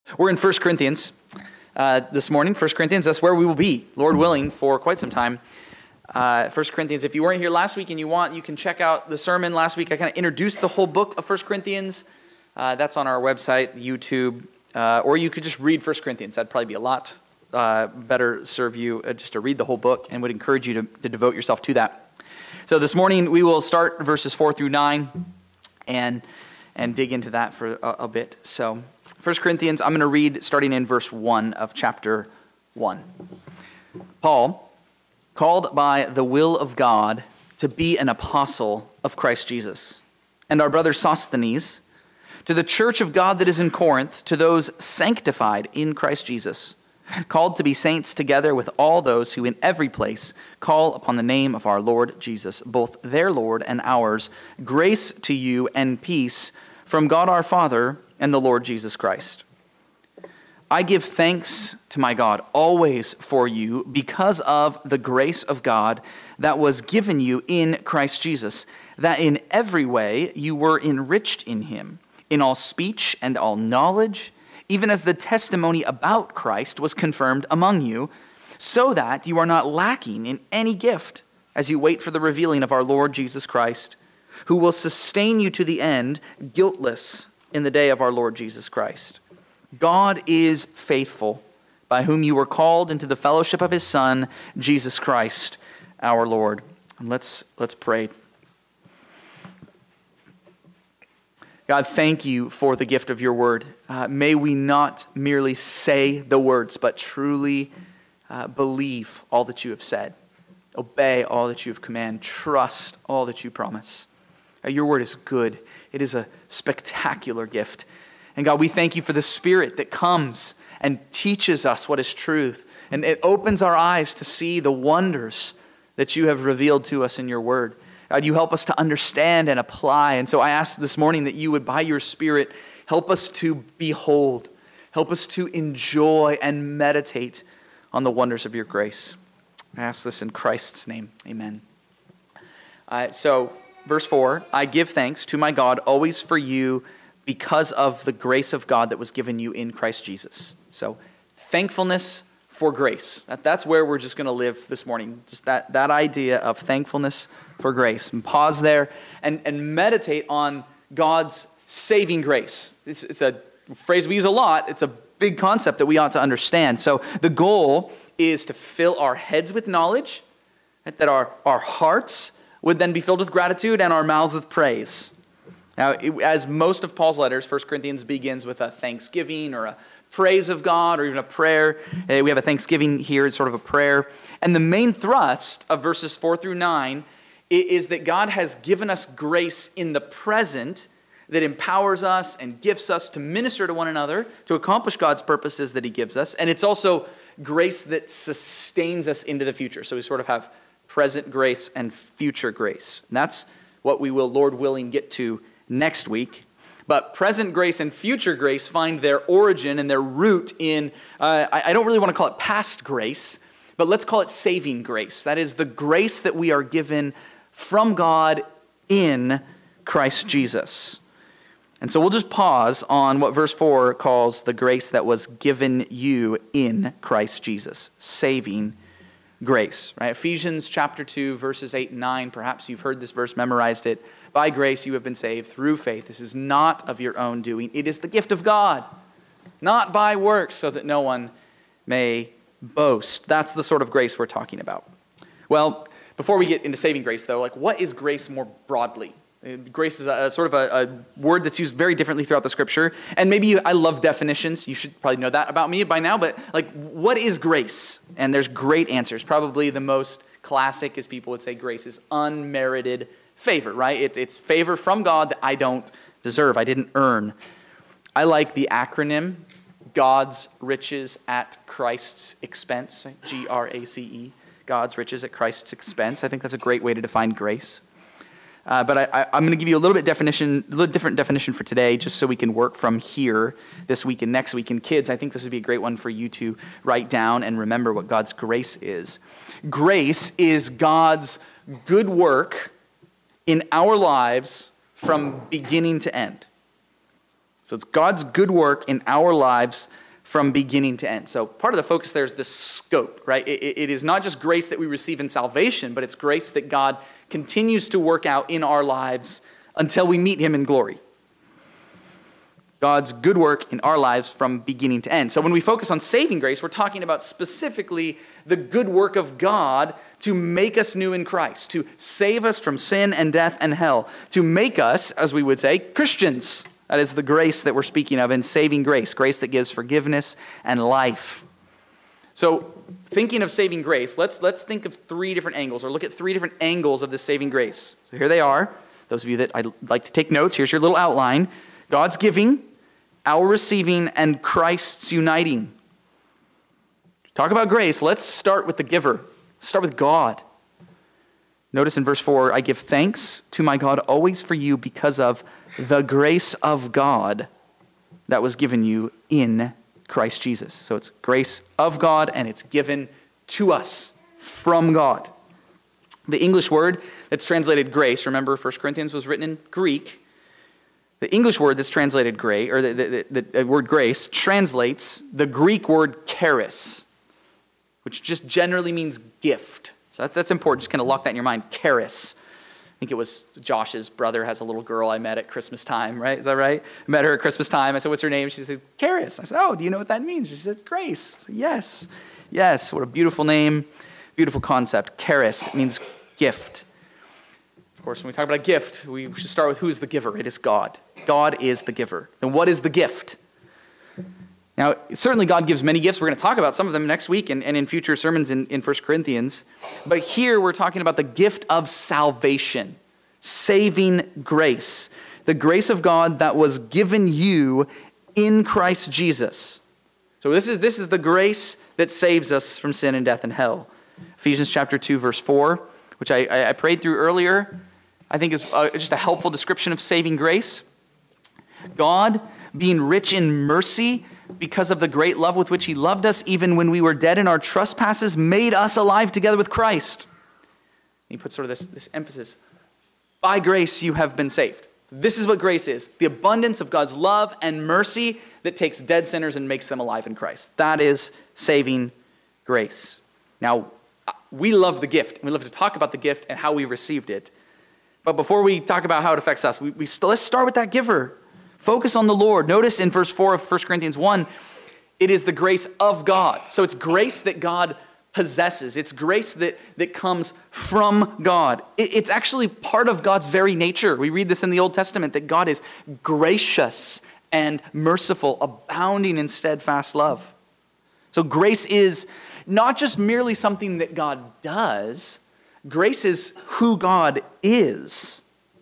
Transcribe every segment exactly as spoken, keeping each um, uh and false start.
We're in First Corinthians uh, this morning. First Corinthians, that's where we will be, Lord willing, for quite some time. Uh, First Corinthians, if you weren't here last week and you want, you can check out the sermon last week. I kind of introduced the whole book of First Corinthians. Uh, that's on our website, YouTube. Uh, or you could just read First Corinthians. That'd probably be a lot uh, better serve you uh, just to read the whole book, and would encourage you to, to devote yourself to that. So this morning we will start verses four through nine and, and dig into that for a, a bit. So First Corinthians, I'm going to read starting in verse one of chapter one. Paul, called by the will of God to be an apostle of Christ Jesus, and our brother Sosthenes, to the church of God that is in Corinth, to those sanctified in Christ Jesus, called to be saints together with all those who in every place call upon the name of our Lord Jesus, both their Lord and ours, grace to you and peace from God our Father and the Lord Jesus Christ. I give thanks to my God always for you because of the grace of God that was given you in Christ Jesus, that in every way you were enriched in him, in all speech and all knowledge, even as the testimony about Christ was confirmed among you, so that you are not lacking in any gift as you wait for the revealing of our Lord Jesus Christ, who will sustain you to the end, guiltless in the day of our Lord Jesus Christ. God is faithful, by whom you were called into the fellowship of his Son, Jesus Christ, our Lord. And let's, let's pray. God, thank you for the gift of your word. Uh, may we not merely say the words, but truly uh, believe all that you have said. Obey all that you have commanded. Trust all that you promise. Uh, your word is good. It is a spectacular gift. And God, we thank you for the Spirit that comes and teaches us what is truth. And it opens our eyes to see the wonders that you have revealed to us in your word. God, you help us to understand and apply. And so I ask this morning that you would, by your Spirit, help us to behold, help us to enjoy and meditate on the wonders of your grace. I ask this in Christ's name. Amen. Uh, so, verse four, I give thanks to my God always for you because of the grace of God that was given you in Christ Jesus. So, thankfulness for grace. That, that's where we're just going to live this morning. Just that, that idea of thankfulness for grace. And pause there and, and meditate on God's saving grace. It's, it's a phrase we use a lot. It's a big concept that we ought to understand. So the goal is to fill our heads with knowledge, that our, our hearts would then be filled with gratitude and our mouths with praise. Now, it, as most of Paul's letters, First Corinthians begins with a thanksgiving or a praise of God or even a prayer. Uh, we have a thanksgiving here. It's sort of a prayer. And the main thrust of verses four through nine is that God has given us grace in the present that empowers us and gifts us to minister to one another, to accomplish God's purposes that he gives us. And it's also grace that sustains us into the future. So we sort of have present grace and future grace. And that's what we will, Lord willing, get to next week. But present grace and future grace find their origin and their root in, uh, I, I don't really want to call it past grace, but let's call it saving grace. That is the grace that we are given from God in Christ Jesus. And so we'll just pause on what verse four calls the grace that was given you in Christ Jesus. Saving grace, right? Ephesians chapter two, verses eight and nine. Perhaps you've heard this verse, memorized it. By grace you have been saved through faith. This is not of your own doing. It is the gift of God, not by works, so that no one may boast. That's the sort of grace we're talking about. Well, before we get into saving grace, though, like what is grace more broadly? Grace is a, a sort of a, a word that's used very differently throughout the scripture. And maybe you, I love definitions. You should probably know that about me by now. But like, what is grace? And there's great answers. Probably the most classic is people would say grace is unmerited favor, right? It, it's favor from God that I don't deserve. I didn't earn. I like the acronym God's riches at Christ's expense. Right? G R A C E. God's riches at Christ's expense. I think that's a great way to define grace. Uh, but I, I, I'm going to give you a little bit definition, a little different definition for today, just so we can work from here this week and next week. And kids, I think this would be a great one for you to write down and remember what God's grace is. Grace is God's good work in our lives from beginning to end. So it's God's good work in our lives from beginning to end. So part of the focus there is the scope, right? It, it is not just grace that we receive in salvation, but it's grace that God continues to work out in our lives until we meet him in glory. God's good work in our lives from beginning to end. So when we focus on saving grace, we're talking about specifically the good work of God to make us new in Christ, to save us from sin and death and hell, to make us, as we would say, Christians. That is the grace that we're speaking of in saving grace, grace that gives forgiveness and life. So thinking of saving grace, let's, let's think of three different angles, or look at three different angles of this saving grace. So here they are. Those of you that I'd like to take notes, here's your little outline. God's giving, our receiving, and Christ's uniting. Talk about grace. Let's start with the giver. Let's start with God. Notice in verse four, I give thanks to my God always for you because of the grace of God that was given you in Christ Jesus. So it's grace of God, and it's given to us from God. The English word that's translated grace, remember First Corinthians was written in Greek. The English word that's translated grace, or the, the, the, the word grace, translates the Greek word charis, which just generally means gift. So that's, that's important. Just kind of lock that in your mind. Charis. I think it was Josh's brother has a little girl I met at Christmas time, right? Is that right? I met her at Christmas time. I said, what's her name? She said, Charis. I said, oh, do you know what that means? She said, grace. I said, yes. Yes. What a beautiful name. Beautiful concept. Charis means gift. Of course, when we talk about a gift, we should start with who is the giver. It is God. God is the giver. And what is the gift? Now, certainly God gives many gifts. We're going to talk about some of them next week and, and in future sermons in, in First Corinthians. But here we're talking about the gift of salvation, saving grace, the grace of God that was given you in Christ Jesus. So this is, this is the grace that saves us from sin and death and hell. Ephesians chapter two, verse four, which I, I prayed through earlier, I think is just a helpful description of saving grace. God, being rich in mercy, because of the great love with which he loved us, even when we were dead in our trespasses, made us alive together with Christ. And he puts sort of this, this emphasis. By grace you have been saved. This is what grace is. The abundance of God's love and mercy that takes dead sinners and makes them alive in Christ. That is saving grace. Now, we love the gift. We love to talk about the gift and how we received it. But before we talk about how it affects us, we, we still, let's start with that giver. Focus on the Lord. Notice in verse four of First Corinthians one, it is the grace of God. So it's grace that God possesses. It's grace that, that comes from God. It, it's actually part of God's very nature. We read this in the Old Testament, that God is gracious and merciful, abounding in steadfast love. So grace is not just merely something that God does. Grace is who God is.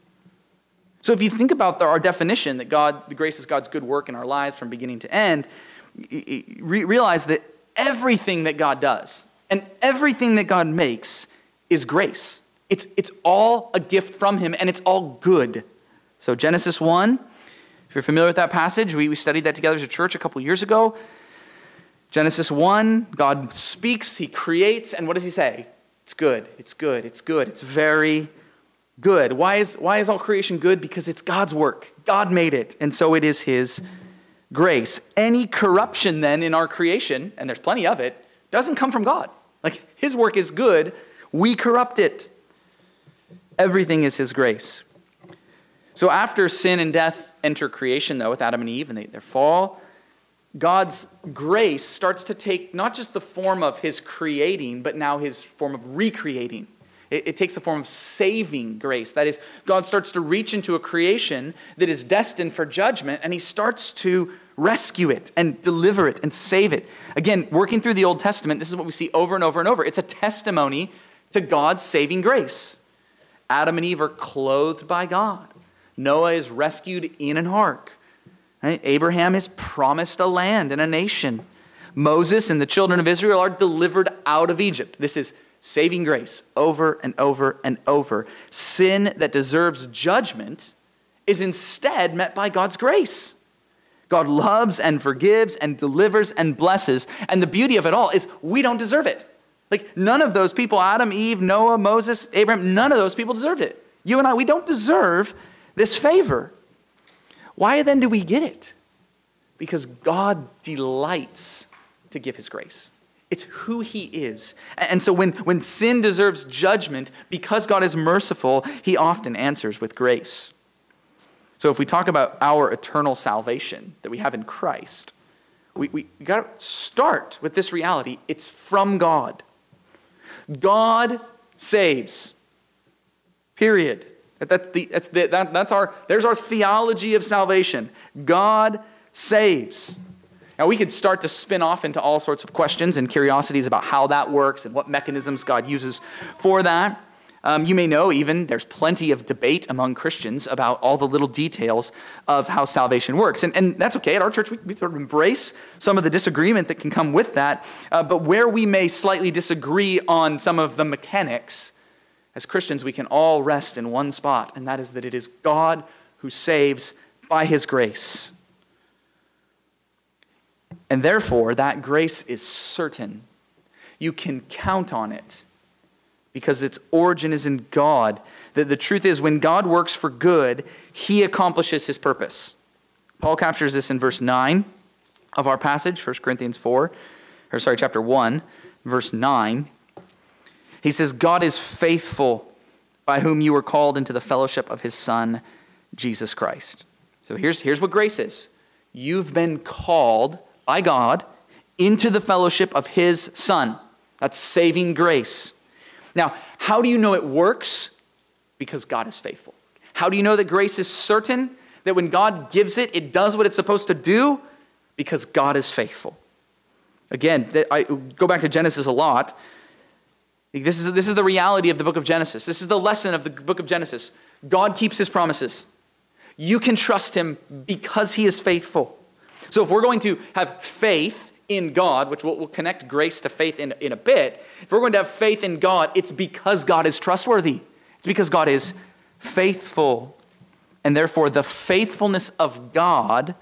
So if you think about our definition that God, the grace is God's good work in our lives from beginning to end, realize that everything that God does and everything that God makes is grace. It's, it's all a gift from him, and it's all good. So Genesis one, if you're familiar with that passage, we, we studied that together as a church a couple years ago. Genesis one, God speaks, he creates, and what does he say? It's good, it's good, it's good, it's very good. Why is, why is all creation good? Because it's God's work. God made it, and so it is his grace. Any corruption then in our creation, and there's plenty of it, doesn't come from God. Like, his work is good, we corrupt it. Everything is his grace. So after sin and death enter creation, though, with Adam and Eve, and they, they fall, God's grace starts to take not just the form of his creating, but now his form of recreating. It, it takes the form of saving grace. That is, God starts to reach into a creation that is destined for judgment, and he starts to rescue it and deliver it and save it. Again, working through the Old Testament, this is what we see over and over and over. It's a testimony to God's saving grace. Adam and Eve are clothed by God. Noah is rescued in an ark. Right? Abraham is promised a land and a nation. Moses and the children of Israel are delivered out of Egypt. This is saving grace over and over and over. Sin that deserves judgment is instead met by God's grace. God loves and forgives and delivers and blesses. And the beauty of it all is we don't deserve it. Like, none of those people, Adam, Eve, Noah, Moses, Abraham, none of those people deserved it. You and I, we don't deserve this favor. Why then do we get it? Because God delights to give his grace. It's who he is. And so when, when sin deserves judgment, because God is merciful, he often answers with grace. So if we talk about our eternal salvation that we have in Christ, we, we, we got to start with this reality. It's from God. God saves. Period. That's the, that's the, that, that's our, there's our theology of salvation. God saves. Now we could start to spin off into all sorts of questions and curiosities about how that works and what mechanisms God uses for that. Um, you may know even there's plenty of debate among Christians about all the little details of how salvation works. And, and that's okay. At our church, we, we sort of embrace some of the disagreement that can come with that. Uh, but where we may slightly disagree on some of the mechanics, as Christians, we can all rest in one spot, and that is that it is God who saves by his grace. And therefore, that grace is certain. You can count on it because its origin is in God. The, the truth is, when God works for good, he accomplishes his purpose. Paul captures this in verse nine of our passage, First Corinthians four, or sorry, chapter one, verse nine. He says, God is faithful, by whom you were called into the fellowship of his Son, Jesus Christ. So here's, here's what grace is. You've been called by God into the fellowship of his Son. That's saving grace. Now, how do you know it works? Because God is faithful. How do you know that grace is certain? That when God gives it, it does what it's supposed to do? Because God is faithful. Again, I go back to Genesis a lot. This is, this is the reality of the book of Genesis. This is the lesson of the book of Genesis. God keeps his promises. You can trust him because he is faithful. So if we're going to have faith in God, which we'll, we'll connect grace to faith in, in a bit, if we're going to have faith in God, it's because God is trustworthy. It's because God is faithful. And therefore, the faithfulness of God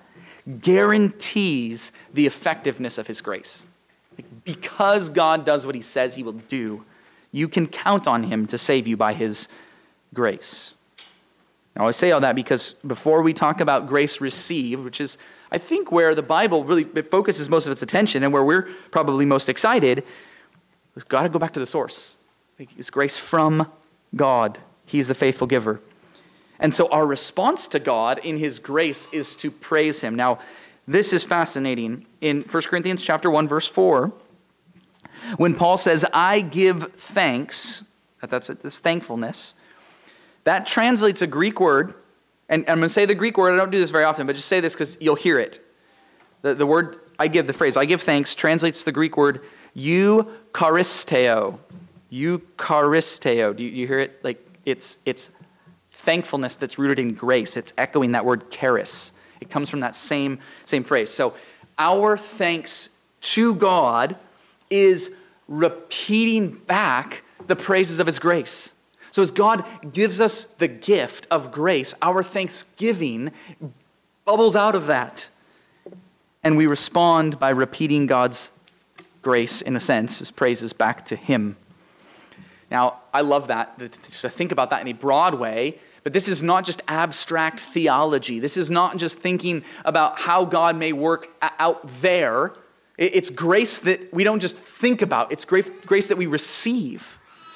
guarantees the effectiveness of his grace. Because God does what he says he will do, you can count on him to save you by his grace. Now, I say all that because before we talk about grace received, which is, I think, where the Bible really focuses most of its attention and where we're probably most excited, we've got to go back to the source. It's grace from God. He's the faithful giver. And so our response to God in his grace is to praise him. Now, this is fascinating. In First Corinthians chapter one, verse four, when Paul says, I give thanks, that's this thankfulness, that translates a Greek word, and I'm going to say the Greek word, I don't do this very often, but just say this because you'll hear it. The, the word, I give, the phrase, I give thanks, translates the Greek word, eucharisteo. Eucharisteo. Do you, you hear it? Like, it's it's thankfulness that's rooted in grace. It's echoing that word charis. It comes from that same, same phrase. So our thanks to God is repeating back the praises of his grace. So as God gives us the gift of grace, our thanksgiving bubbles out of that. And we respond by repeating God's grace, in a sense, his praises back to him. Now, I love that, to think about that in a broad way, but this is not just abstract theology. This is not just thinking about how God may work out there. It's grace that we don't just think about. It's grace that we receive.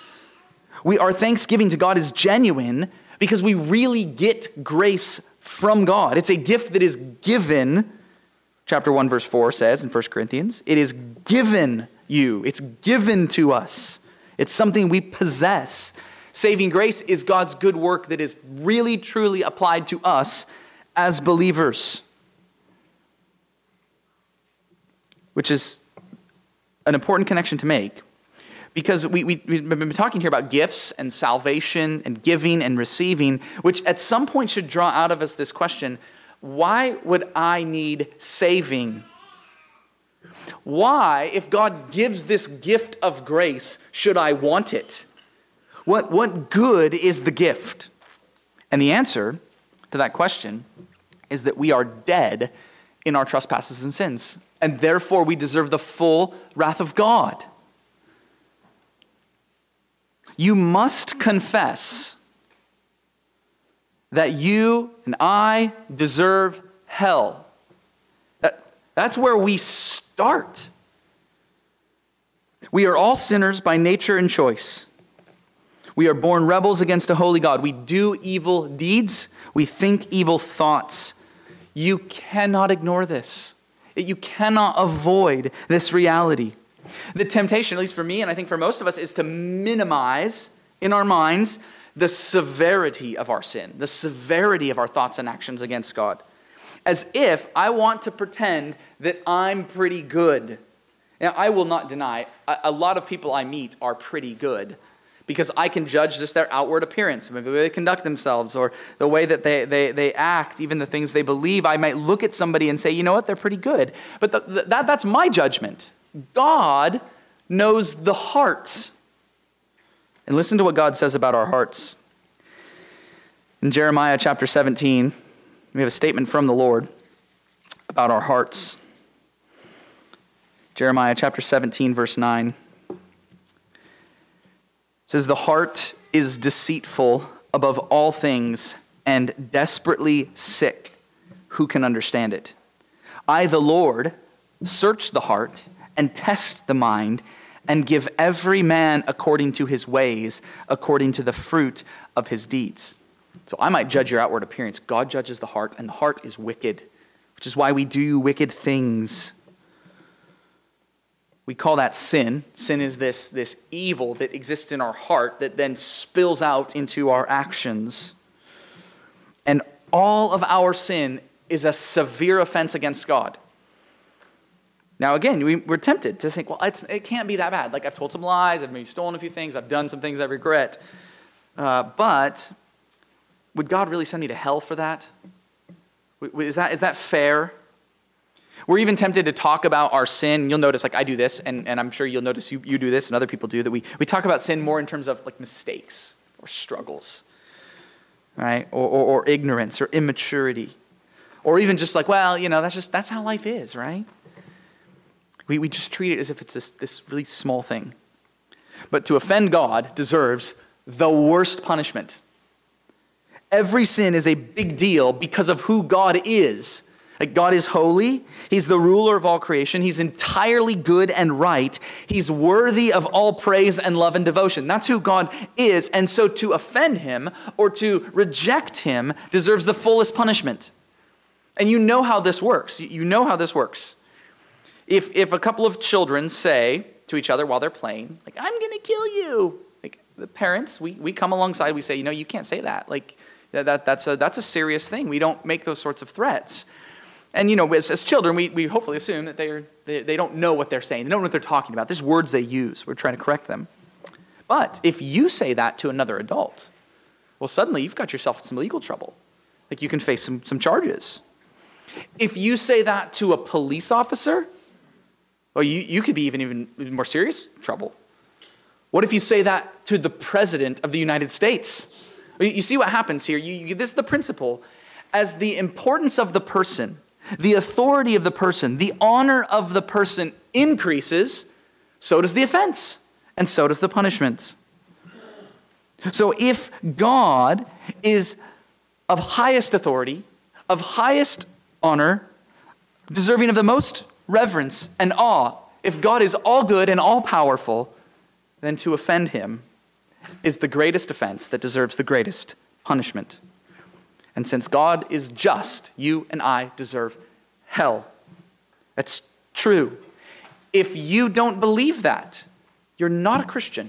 We, our thanksgiving to God is genuine because we really get grace from God. It's a gift that is given, chapter one, verse four says in First Corinthians, it is given you. It's given to us. It's something we possess. Saving grace is God's good work that is really, truly applied to us as believers. Which is an important connection to make. Because we, we, we've been talking here about gifts and salvation and giving and receiving, which at some point should draw out of us this question, why would I need saving? Why, if God gives this gift of grace, should I want it? What, what good is the gift? And the answer to that question is that we are dead in our trespasses and sins, and therefore we deserve the full wrath of God. You must confess that you and I deserve hell. That's where we start. We are all sinners by nature and choice. We are born rebels against a holy God. We do evil deeds. We think evil thoughts. You cannot ignore this. You cannot avoid this reality. The temptation, at least for me, and I think for most of us, is to minimize in our minds the severity of our sin, the severity of our thoughts and actions against God. As if I want to pretend that I'm pretty good. Now, I will not deny, a, a lot of people I meet are pretty good because I can judge just their outward appearance, maybe the way they conduct themselves or the way that they, they, they act, even the things they believe. I might look at somebody and say, you know what, they're pretty good. But the, the, that, that's my judgment. God knows the heart. And listen to what God says about our hearts. In Jeremiah chapter seventeen, we have a statement from the Lord about our hearts. Jeremiah chapter seventeen, verse nine. It says, "The heart is deceitful above all things and desperately sick. Who can understand it? I, the Lord, search the heart and test the mind and give every man according to his ways, according to the fruit of his deeds." So I might judge your outward appearance. God judges the heart, and the heart is wicked, which is why we do wicked things. We call that sin. Sin is this, this evil that exists in our heart that then spills out into our actions. And all of our sin is a severe offense against God. Now, again, we, we're tempted to think, well, it's, it can't be that bad. Like, I've told some lies, I've maybe stolen a few things, I've done some things I regret. Uh, but would God really send me to hell for that? Is that, is that fair? We're even tempted to talk about our sin. You'll notice, like, I do this, and, and I'm sure you'll notice you, you do this, and other people do, that we, we talk about sin more in terms of, like, mistakes or struggles, right? Or, or, or ignorance or immaturity. Or even just like, well, you know, that's just, that's how life is, right? We, we just treat it as if it's this, this really small thing. But to offend God deserves the worst punishment. Every sin is a big deal because of who God is. Like, God is holy. He's the ruler of all creation. He's entirely good and right. He's worthy of all praise and love and devotion. That's who God is. And so to offend him or to reject him deserves the fullest punishment. And you know how this works. You know how this works. If, if a couple of children say to each other while they're playing, like, I'm going to kill you. Like, the parents, we, we come alongside, we say, you know, you can't say that. Like, that, that that's a that's a serious thing. We don't make those sorts of threats. And, you know, as, as children, we, we hopefully assume that they, are, they they don't know what they're saying. They don't know what they're talking about. There's words they use. We're trying to correct them. But if you say that to another adult, well, suddenly you've got yourself in some legal trouble. Like, you can face some, some charges. If you say that to a police officer, well, you, you could be even, even even more serious trouble. What if you say that to the president of the United States? You, you see what happens here. You, you, this is the principle. As the importance of the person, the authority of the person, the honor of the person increases, so does the offense, and so does the punishment. So if God is of highest authority, of highest honor, deserving of the most reverence and awe, if God is all good and all powerful, then to offend him is the greatest offense that deserves the greatest punishment. And since God is just, you and I deserve hell. That's true. If you don't believe that, you're not a Christian.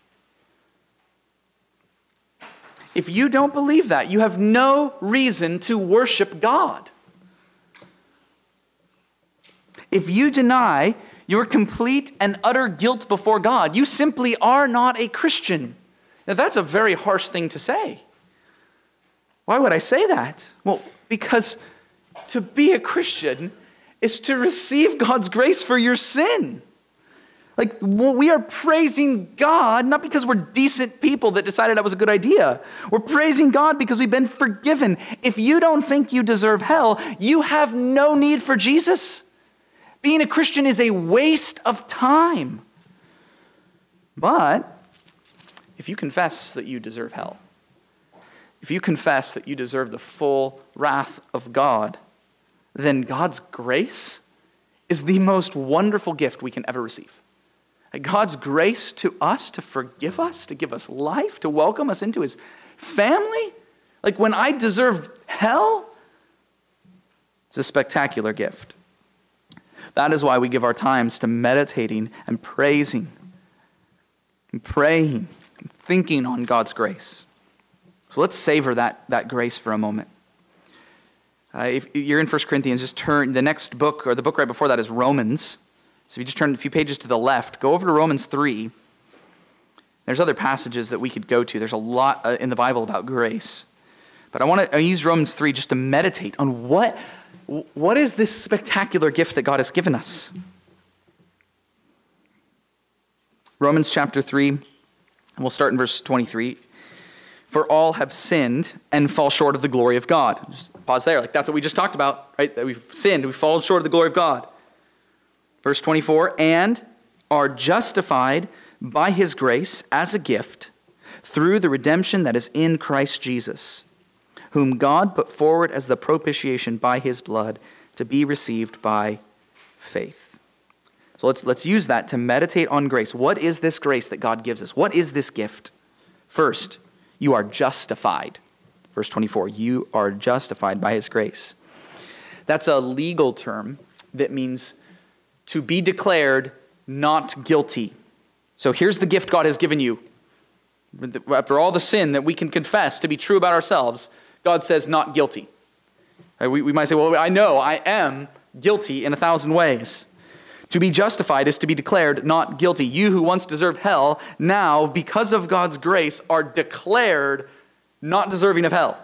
If you don't believe that, you have no reason to worship God. If you deny your complete and utter guilt before God, you simply are not a Christian. Now, that's a very harsh thing to say. Why would I say that? Well, because to be a Christian is to receive God's grace for your sin. Like, we are praising God, not because we're decent people that decided that was a good idea. We're praising God because we've been forgiven. If you don't think you deserve hell, you have no need for Jesus. Being a Christian is a waste of time. But if you confess that you deserve hell, if you confess that you deserve the full wrath of God, then God's grace is the most wonderful gift we can ever receive. God's grace to us to forgive us, to give us life, to welcome us into his family. Like when I deserved hell, it's a spectacular gift. That is why we give our times to meditating and praising and praying and thinking on God's grace. So let's savor that, that grace for a moment. Uh, if you're in First Corinthians, just turn, the next book, or the book right before that is Romans. So if you just turn a few pages to the left, go over to Romans three. There's other passages that we could go to. There's a lot uh, in the Bible about grace. But I want to use Romans three just to meditate on what, what is this spectacular gift that God has given us. Romans chapter three, and we'll start in verse twenty-three. For all have sinned and fall short of the glory of God. Just pause there. Like that's what we just talked about, right? That we've sinned, we've fallen short of the glory of God. Verse twenty-four, and are justified by his grace as a gift through the redemption that is in Christ Jesus, whom God put forward as the propitiation by his blood to be received by faith. So let's, let's use that to meditate on grace. What is this grace that God gives us? What is this gift? First, you are justified. Verse twenty-four, you are justified by his grace. That's a legal term that means to be declared not guilty. So here's the gift God has given you. After all the sin that we can confess to be true about ourselves, God says not guilty. We, we might say, well, I know I am guilty in a thousand ways. To be justified is to be declared not guilty. You who once deserved hell, now, because of God's grace, are declared not deserving of hell.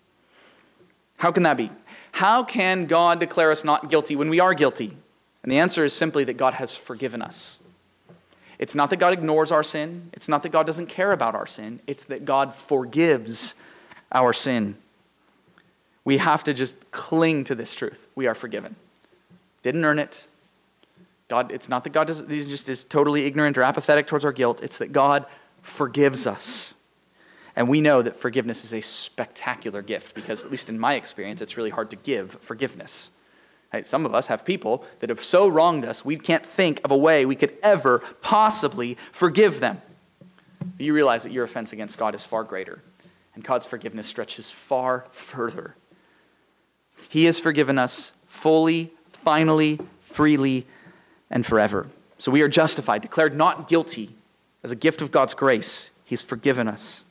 How can that be? How can God declare us not guilty when we are guilty? And the answer is simply that God has forgiven us. It's not that God ignores our sin. It's not that God doesn't care about our sin. It's that God forgives our sin. We have to just cling to this truth. We are forgiven. Didn't earn it. God, it's not that God does, He just is totally ignorant or apathetic towards our guilt. It's that God forgives us. And we know that forgiveness is a spectacular gift because, at least in my experience, it's really hard to give forgiveness. Right? Some of us have people that have so wronged us, we can't think of a way we could ever possibly forgive them. But you realize that your offense against God is far greater, and God's forgiveness stretches far further. He has forgiven us fully, finally, freely, and forever. So we are justified, declared not guilty as a gift of God's grace. He's forgiven us.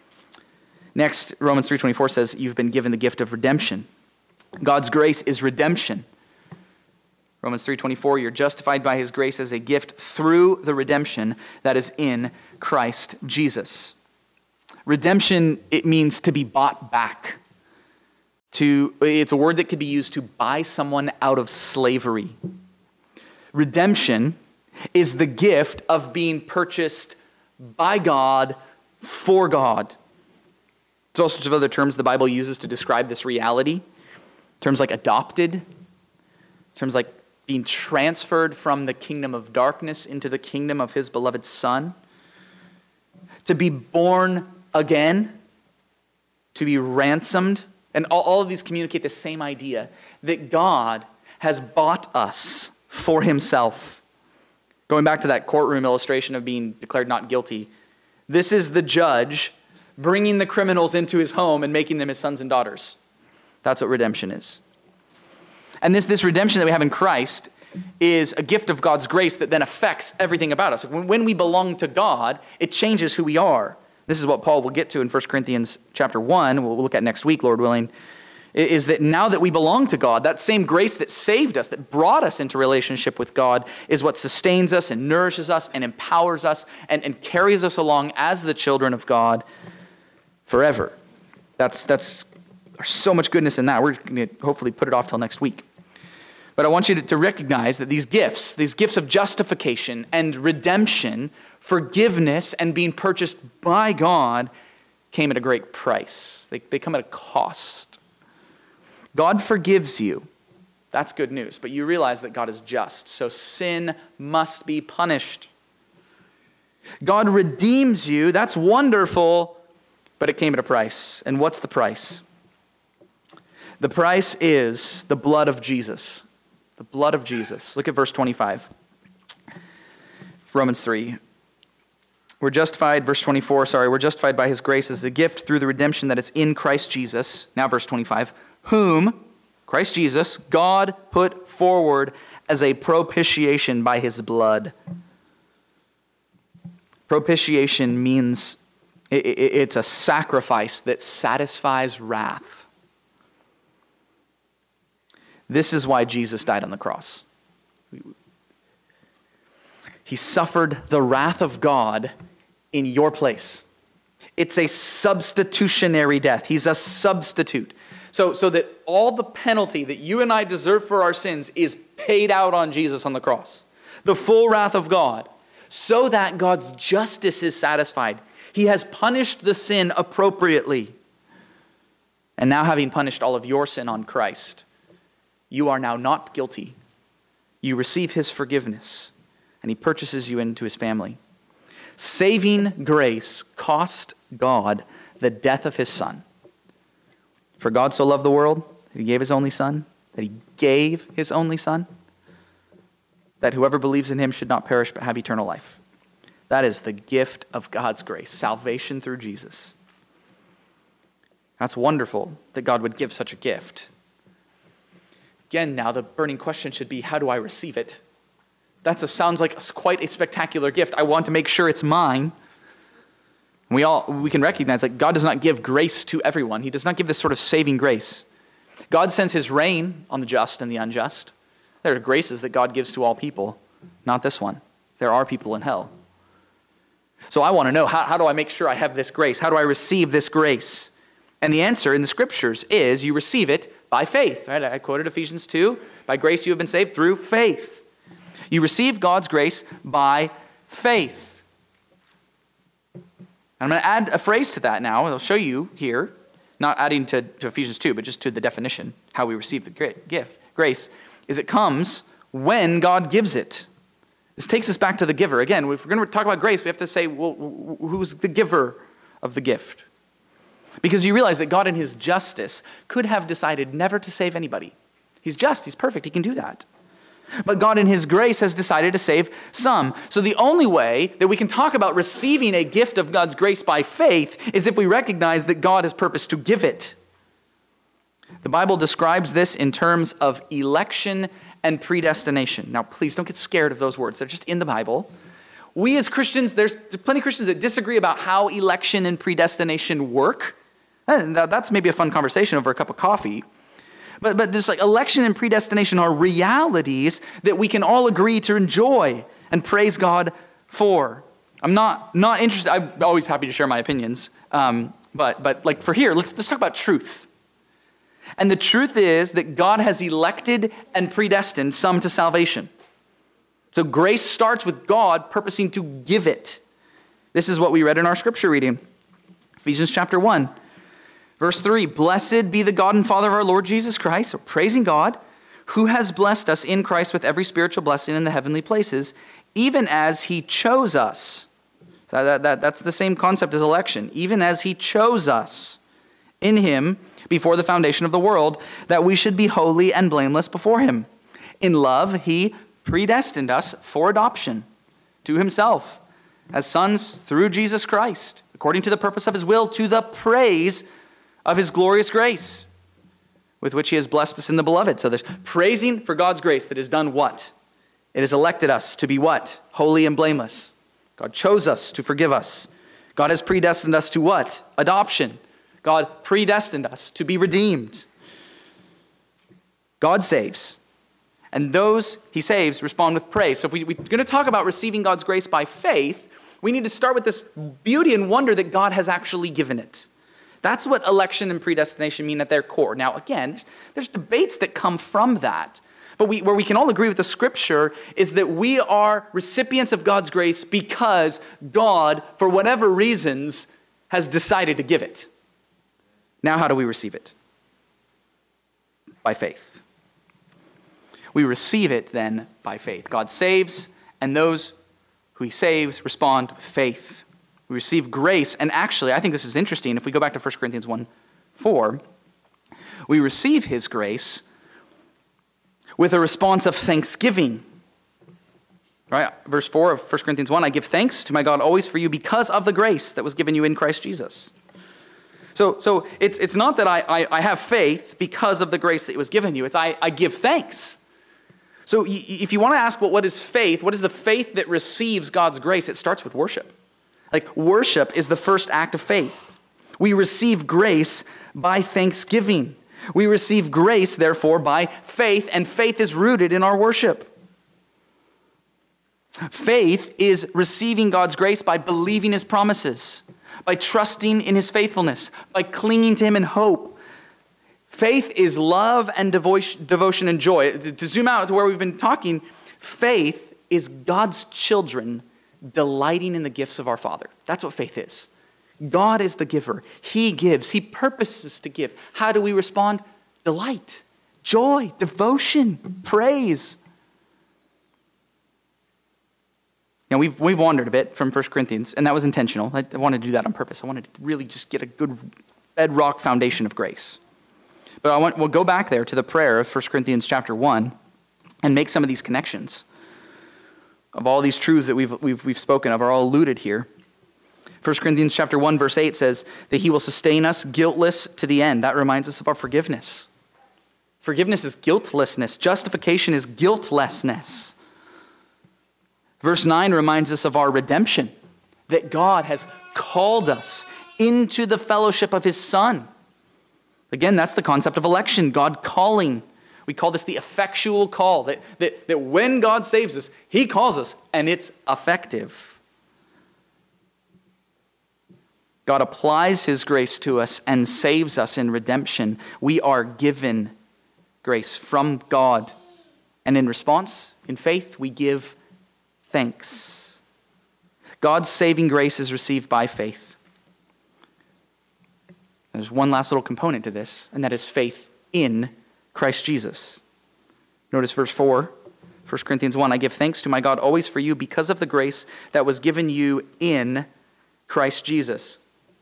Next, Romans three twenty-four says, you've been given the gift of redemption. God's grace is redemption. Romans three twenty-four, you're justified by his grace as a gift through the redemption that is in Christ Jesus. Redemption, it means to be bought back. To, it's a word that could be used to buy someone out of slavery. Redemption is the gift of being purchased by God for God. There's all sorts of other terms the Bible uses to describe this reality. Terms like adopted, terms like being transferred from the kingdom of darkness into the kingdom of his beloved Son. To be born again, to be ransomed. And all, all of these communicate the same idea, that God has bought us for himself. Going back to that courtroom illustration of being declared not guilty, this is the judge bringing the criminals into his home and making them his sons and daughters. That's what redemption is. And this, this redemption that we have in Christ is a gift of God's grace that then affects everything about us. When, when we belong to God, it changes who we are. This is what Paul will get to in First Corinthians chapter one, we'll look at next week, Lord willing, is that now that we belong to God, that same grace that saved us, that brought us into relationship with God, is what sustains us and nourishes us and empowers us and, and carries us along as the children of God forever. That's, that's there's so much goodness in that. We're going to hopefully put it off till next week. But I want you to, to recognize that these gifts, these gifts of justification and redemption, forgiveness and being purchased by God came at a great price. They, they come at a cost. God forgives you. That's good news. But you realize that God is just. So sin must be punished. God redeems you. That's wonderful. But it came at a price. And what's the price? The price is the blood of Jesus. The blood of Jesus. Look at verse twenty-five. Romans three. We're justified, verse twenty-four, sorry, we're justified by his grace as a gift through the redemption that is in Christ Jesus. Now verse twenty-five. Whom, Christ Jesus, God put forward as a propitiation by his blood. Propitiation means it's a sacrifice that satisfies wrath. This is why Jesus died on the cross. He suffered the wrath of God in your place. It's a substitutionary death. He's a substitute. So, so that all the penalty that you and I deserve for our sins is paid out on Jesus on the cross. The full wrath of God. So that God's justice is satisfied. He has punished the sin appropriately. And now, having punished all of your sin on Christ, you are now not guilty. You receive his forgiveness, and he purchases you into his family. Saving grace cost God the death of his Son. For God so loved the world that he gave his only Son, that he gave his only Son, that whoever believes in him should not perish but have eternal life. That is the gift of God's grace, salvation through Jesus. That's wonderful that God would give such a gift. Again, now the burning question should be, how do I receive it? That sounds like quite a spectacular gift. I want to make sure it's mine. We all we can recognize that God does not give grace to everyone. He does not give this sort of saving grace. God sends his rain on the just and the unjust. There are graces that God gives to all people, not this one. There are people in hell. So I want to know, how, how do I make sure I have this grace? How do I receive this grace? And the answer in the scriptures is you receive it by faith. Right? I quoted Ephesians two. By grace you have been saved through faith. You receive God's grace by faith. I'm going to add a phrase to that now, and I'll show you here, not adding to, to Ephesians two, but just to the definition, how we receive the gift. Grace is it comes when God gives it. This takes us back to the giver. Again, if we're going to talk about grace, we have to say, well, who's the giver of the gift? Because you realize that God in his justice could have decided never to save anybody. He's just, he's perfect, he can do that. But God in his grace has decided to save some. So the only way that we can talk about receiving a gift of God's grace by faith is if we recognize that God has purposed to give it. The Bible describes this in terms of election and predestination. Now, please don't get scared of those words. They're just in the Bible. We as Christians, there's plenty of Christians that disagree about how election and predestination work. And that's maybe a fun conversation over a cup of coffee. But, but just like election and predestination are realities that we can all agree to enjoy and praise God for. I'm not, not interested. I'm always happy to share my opinions. Um, but, but like for here, let's, let's talk about truth. And the truth is that God has elected and predestined some to salvation. So grace starts with God purposing to give it. This is what we read in our scripture reading. Ephesians chapter one. Verse three, blessed be the God and Father of our Lord Jesus Christ, so praising God, who has blessed us in Christ with every spiritual blessing in the heavenly places, even as he chose us. So that, that, that's the same concept as election. Even as he chose us in him before the foundation of the world, that we should be holy and blameless before him. In love, he predestined us for adoption to himself as sons through Jesus Christ, according to the purpose of his will, to the praise of his glorious grace, with which he has blessed us in the beloved. So there's praising for God's grace that has done what? It has elected us to be what? Holy and blameless. God chose us to forgive us. God has predestined us to what? Adoption. God predestined us to be redeemed. God saves. And those he saves respond with praise. So if we, we're going to talk about receiving God's grace by faith, we need to start with this beauty and wonder that God has actually given it. That's what election and predestination mean at their core. Now, again, there's, there's debates that come from that. But we, where we can all agree with the scripture is that we are recipients of God's grace because God, for whatever reasons, has decided to give it. Now, how do we receive it? By faith. We receive it then by faith. God saves, and those who he saves respond with faith. We receive grace, and actually, I think this is interesting. If we go back to First Corinthians one four, we receive his grace with a response of thanksgiving. Right? Verse four of First Corinthians one, I give thanks to my God always for you because of the grace that was given you in Christ Jesus. So, so it's, it's not that I, I, I have faith because of the grace that was given you. It's I, I give thanks. So if you want to ask, well, what is faith? What is the faith that receives God's grace? It starts with worship. Like worship is the first act of faith. We receive grace by thanksgiving. We receive grace, therefore, by faith, and faith is rooted in our worship. Faith is receiving God's grace by believing his promises, by trusting in his faithfulness, by clinging to him in hope. Faith is love and devotion, devotion and joy. To zoom out to where we've been talking, faith is God's children delighting in the gifts of our Father. That's what faith is. God is the giver. He gives. He purposes to give. How do we respond? Delight, joy, devotion, praise. Now, we've, we've wandered a bit from First Corinthians, and that was intentional. I, I wanted to do that on purpose. I wanted to really just get a good bedrock foundation of grace. But I want, we'll go back there to the prayer of First Corinthians chapter one and make some of these connections of all these truths that we've, we've, we've spoken of are all alluded here. First Corinthians chapter one, verse eight says that he will sustain us guiltless to the end. That reminds us of our forgiveness. Forgiveness is guiltlessness. Justification is guiltlessness. Verse nine reminds us of our redemption, that God has called us into the fellowship of his Son. Again, that's the concept of election, God calling. We call this the effectual call, that, that, that when God saves us, he calls us, and it's effective. God applies his grace to us and saves us in redemption. We are given grace from God. And in response, in faith, we give thanks. God's saving grace is received by faith. There's one last little component to this, and that is faith in Christ Jesus. Notice verse four, First Corinthians one, I give thanks to my God always for you because of the grace that was given you in Christ Jesus.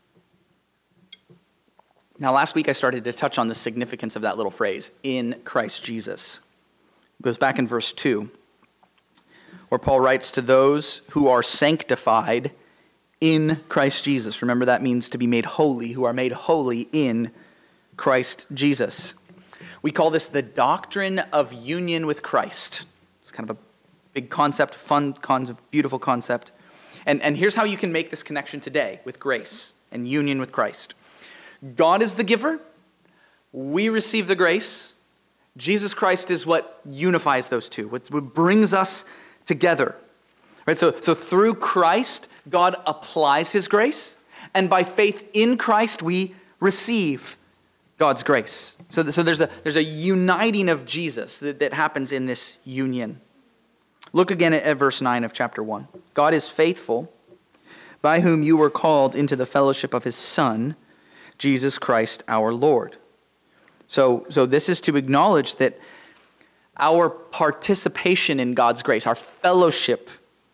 Now, last week I started to touch on the significance of that little phrase, in Christ Jesus. It goes back in verse two, where Paul writes to those who are sanctified in Christ Jesus. Remember, that means to be made holy, who are made holy in Christ Jesus. We call this the doctrine of union with Christ. It's kind of a big concept, fun concept, beautiful concept. And, and here's how you can make this connection today with grace and union with Christ. God is the giver. We receive the grace. Jesus Christ is what unifies those two, what brings us together. Right? So, so through Christ, God applies his grace, and by faith in Christ, we receive God's grace. So, so there's a there's a uniting of Jesus that, that happens in this union. Look again at, at verse nine of chapter one. God is faithful, by whom you were called into the fellowship of his Son, Jesus Christ our Lord. So, so this is to acknowledge that our participation in God's grace, our fellowship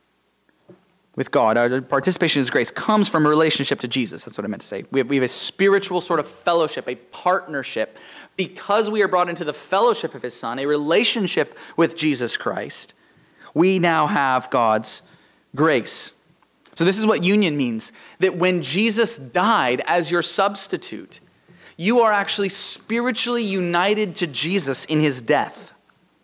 with God, our participation in his grace comes from a relationship to Jesus. That's what I meant to say. We have, we have a spiritual sort of fellowship, a partnership. Because we are brought into the fellowship of his Son, a relationship with Jesus Christ, we now have God's grace. So this is what union means, that when Jesus died as your substitute, you are actually spiritually united to Jesus in his death.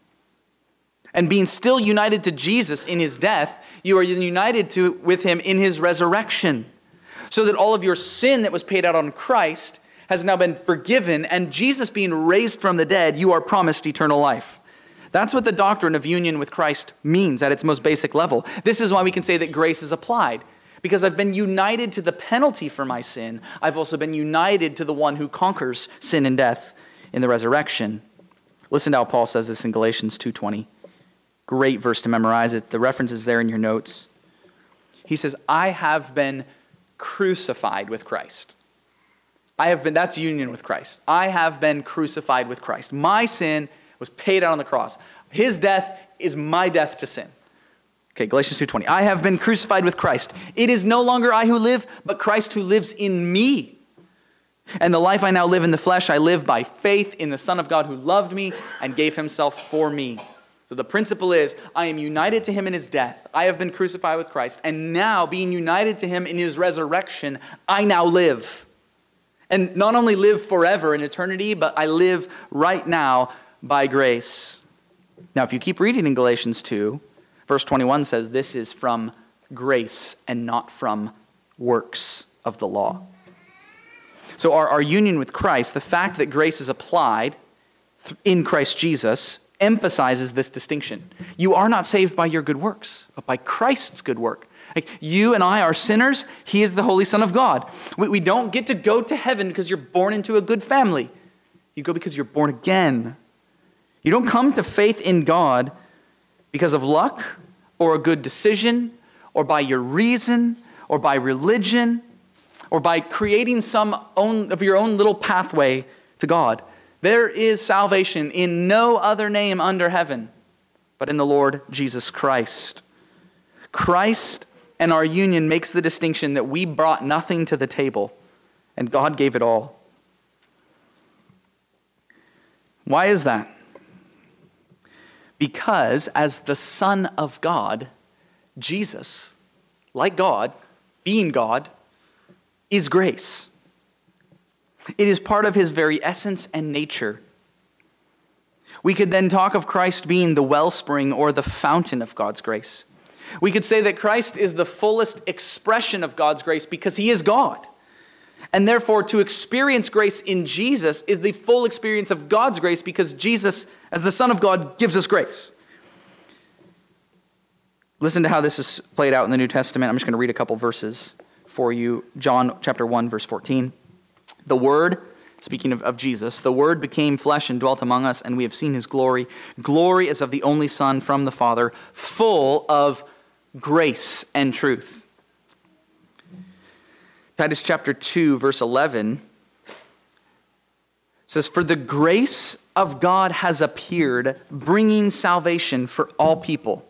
And being still united to Jesus in his death, you are united to with him in his resurrection. So that all of your sin that was paid out on Christ has now been forgiven, and Jesus being raised from the dead, you are promised eternal life. That's what the doctrine of union with Christ means at its most basic level. This is why we can say that grace is applied. Because I've been united to the penalty for my sin, I've also been united to the one who conquers sin and death in the resurrection. Listen to how Paul says this in Galatians two twenty. Great verse to memorize it. The reference is there in your notes. He says, I have been crucified with Christ. I have been, that's union with Christ. I have been crucified with Christ. My sin was paid out on the cross. His death is my death to sin. Okay, Galatians two twenty. I have been crucified with Christ. It is no longer I who live, but Christ who lives in me. And the life I now live in the flesh, I live by faith in the Son of God who loved me and gave himself for me. So the principle is, I am united to him in his death. I have been crucified with Christ. And now, being united to him in his resurrection, I now live. And not only live forever in eternity, but I live right now by grace. Now, if you keep reading in Galatians two, verse twenty-one says, this is from grace and not from works of the law. So our, our union with Christ, the fact that grace is applied in Christ Jesus, emphasizes this distinction. You are not saved by your good works, but by Christ's good work. Like you and I are sinners. He is the Holy Son of God. We, we don't get to go to heaven because you're born into a good family. You go because you're born again. You don't come to faith in God because of luck or a good decision or by your reason or by religion or by creating some own of your own little pathway to God. There is salvation in no other name under heaven but in the Lord Jesus Christ. Christ and our union makes the distinction that we brought nothing to the table and God gave it all. Why is that? Because as the Son of God, Jesus, like God, being God, is grace. It is part of his very essence and nature. We could then talk of Christ being the wellspring or the fountain of God's grace. We could say that Christ is the fullest expression of God's grace because he is God. And therefore, to experience grace in Jesus is the full experience of God's grace because Jesus, as the Son of God, gives us grace. Listen to how this is played out in the New Testament. I'm just going to read a couple verses for you. John chapter one, verse fourteen. The Word, speaking of, of Jesus, the Word became flesh and dwelt among us, and we have seen his glory. Glory as of the only Son from the Father, full of grace and truth. Titus chapter two, verse eleven says, for the grace of God has appeared, bringing salvation for all people.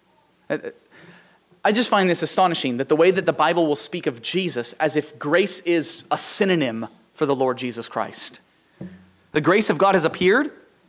I just find this astonishing that the way that the Bible will speak of Jesus as if grace is a synonym for the Lord Jesus Christ. The grace of God has appeared.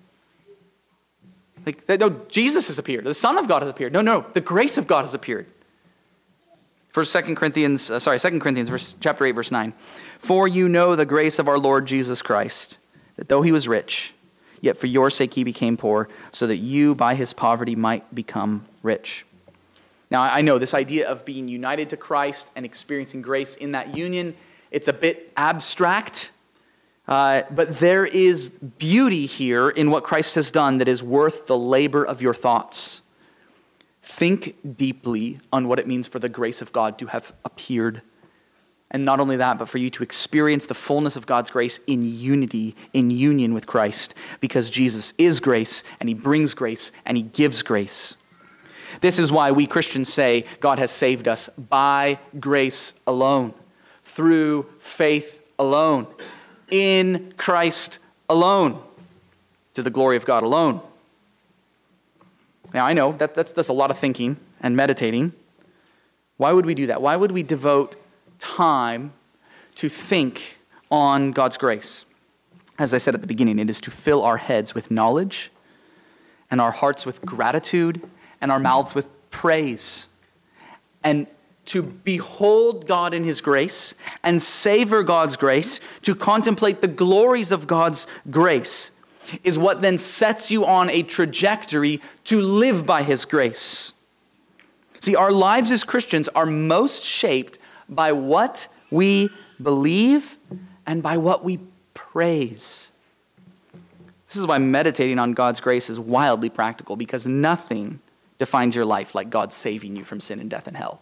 Like, no, Jesus has appeared. The Son of God has appeared. No, no, the grace of God has appeared. First, Second Corinthians, uh, sorry, Second Corinthians, verse, chapter eight, verse nine. For you know the grace of our Lord Jesus Christ, that though he was rich, yet for your sake he became poor, so that you by his poverty might become rich. Now, I know this idea of being united to Christ and experiencing grace in that union, it's a bit abstract, uh, but there is beauty here in what Christ has done that is worth the labor of your thoughts. Think deeply on what it means for the grace of God to have appeared. And not only that, but for you to experience the fullness of God's grace in unity, in union with Christ, because Jesus is grace, and he brings grace, and he gives grace. This is why we Christians say God has saved us by grace alone, through faith alone, in Christ alone, to the glory of God alone. Now, I know that that's, that's a lot of thinking and meditating. Why would we do that? Why would we devote time to think on God's grace? As I said at the beginning, it is to fill our heads with knowledge and our hearts with gratitude and our mouths with praise, and to behold God in his grace and savor God's grace, to contemplate the glories of God's grace, is what then sets you on a trajectory to live by his grace. See, our lives as Christians are most shaped by what we believe and by what we praise. This is why meditating on God's grace is wildly practical, because nothing defines your life like God saving you from sin and death and hell.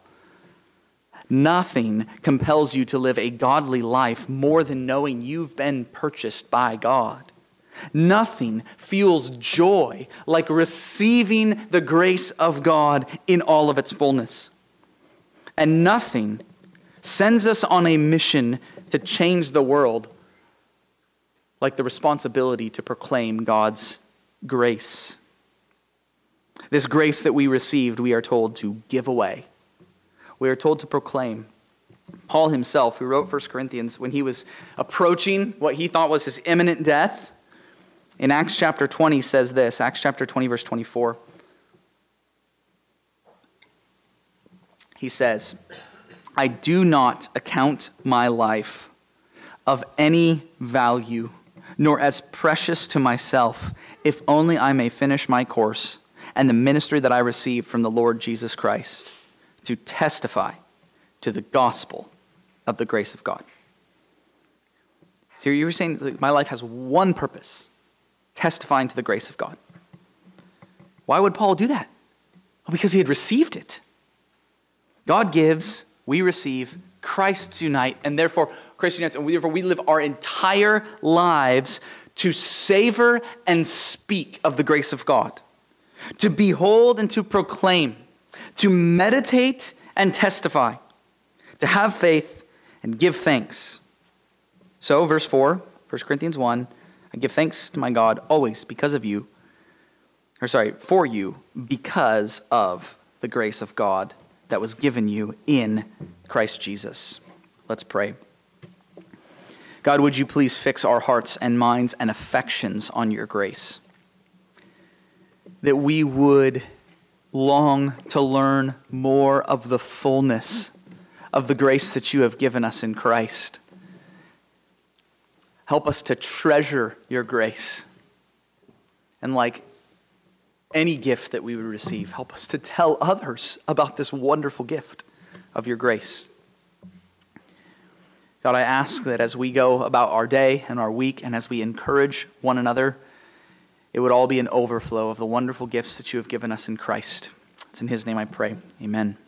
Nothing compels you to live a godly life more than knowing you've been purchased by God. Nothing fuels joy like receiving the grace of God in all of its fullness. And nothing sends us on a mission to change the world like the responsibility to proclaim God's grace. This grace that we received, we are told to give away. We are told to proclaim. Paul himself, who wrote First Corinthians, when he was approaching what he thought was his imminent death, in Acts chapter twenty says this, Acts chapter twenty, verse twenty-four. He says, I do not account my life of any value, nor as precious to myself, if only I may finish my course and the ministry that I received from the Lord Jesus Christ, to testify to the gospel of the grace of God. So you were saying that my life has one purpose, testifying to the grace of God. Why would Paul do that? Well, because he had received it. God gives, we receive, Christ unite, and therefore Christ unites, and therefore we live our entire lives to savor and speak of the grace of God, to behold and to proclaim, to meditate and testify, to have faith and give thanks. So, verse four, First Corinthians one, I give thanks to my God always because of you, or sorry, for you, because of the grace of God that was given you in Christ Jesus. Let's pray. God, would you please fix our hearts and minds and affections on your grace, that we would long to learn more of the fullness of the grace that you have given us in Christ. Help us to treasure your grace. And like any gift that we would receive, help us to tell others about this wonderful gift of your grace. God, I ask that as we go about our day and our week, and as we encourage one another, it would all be an overflow of the wonderful gifts that you have given us in Christ. It's in his name I pray. Amen.